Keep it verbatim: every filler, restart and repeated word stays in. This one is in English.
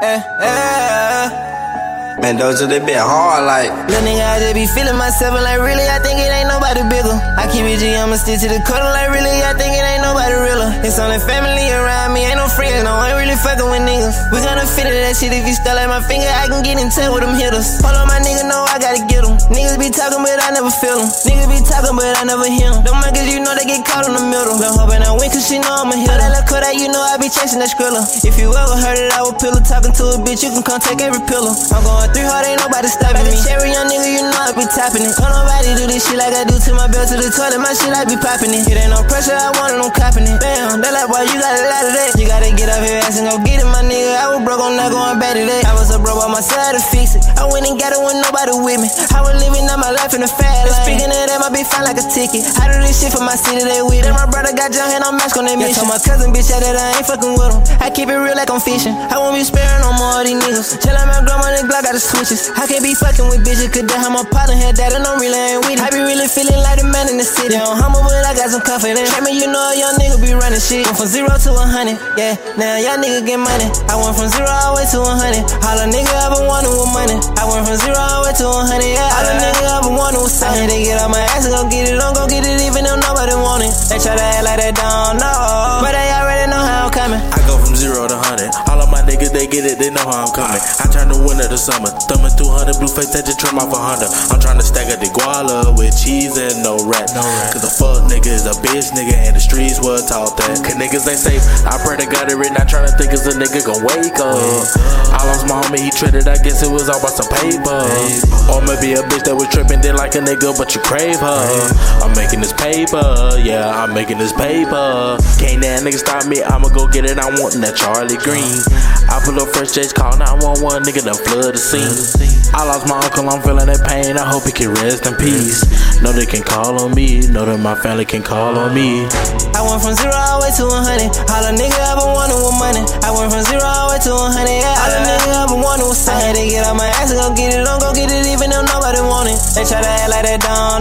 eh, eh. Man, those they been hard like. Little nigga, I just be feeling myself and like really, I think it ain't nobody bigger. I keep it G, I'ma stick to the cuddle like really, I think it ain't nobody realer. It's only family around me, ain't no friends, no, I ain't really fucking with niggas. We gonna fit into that shit, if you still like my finger, I can get in touch with them hitters. Hold on, my nigga, know I gotta get them. Niggas be talking, but I never feel them. Niggas be talking, but I never hear them. Them niggas, you know they get caught in the middle. Been hoping I win, cause she know I'ma hit her. That little Kodak, you know I be chasing that Skrilla. If you ever heard it, I was pillow. Talking to a bitch, you can come take every pillow. I'm going three hard, ain't nobody stopping me. Cherry young nigga, you know I be tapping it. Don't nobody do this shit like I do to my belt to the toilet. My shit, I be popping it. It ain't no pressure, I want it, I'm copping it. Bam, that like, boy, you got a lot of that. You gotta get up your ass and go get it, my nigga. I was broke, I'm not going back to that. I was so broke on my side to fix it. I went and got it with nobody with me. I was living out my life in the fat lane. Speaking of that, my bitch fine like a ticket. I do this shit for my city, they with it. My brother got jump and I'm mask on that mission. I told my cousin, bitch, that I ain't fucking with him. I keep it real like I'm fishing. I won't be sparing no more of these niggas. Tell my grandma and Glock got the switches. I can't be fucking with bitches, cause that how my partner had that and I'm really ain't with it. I be really feeling like the man in the city. I'm humble, but I got some confidence. Tell me, you know a young nigga be running shit. Went from zero to a hundred, yeah. Now young nigga get money. I went from zero all the way to a hundred. All a nigga ever wanted was money. I went from zero all the way to a hundred, yeah. All a nigga ever wanted was something. They get on my ass and go get it, don't go get it even if nobody want it. They try to act like they don't know, but they already know how I'm coming. I go from zero to hundred. All of my niggas, they get it, they know how I'm coming. I turn the winter to summer. Thumbing through hundred, blue face, that just trim off a Honda. I'm trying to stack up the guala with cheese and no rat. No rat. Cause a fuck nigga is a bitch nigga and the streets was taught that. Cause niggas ain't safe. I pray to God it written, not trying to think as a nigga gon' wake up. I lost my homie, he traded, I guess it was all about some paper. Or maybe a bitch that was tripping, did like a nigga, but you crave her. I'm making this paper, yeah, I'm making this paper. Can't that nigga stop me, I'ma go get it, I want that Charlie Green. I pull up first J's, call nine one one, nigga, done flood the scene. I lost my uncle, I'm feeling that pain, I hope he can rest in peace. Know they can call on me, know that my family can call on me. I went from zero all the way to a hundred. All a nigga ever wanted was money. I went from zero all the way to a hundred, yeah. All a nigga ever wanted was something. I had to get on my ass and go get it, don't go get it even if nobody want it. They try to act like they don't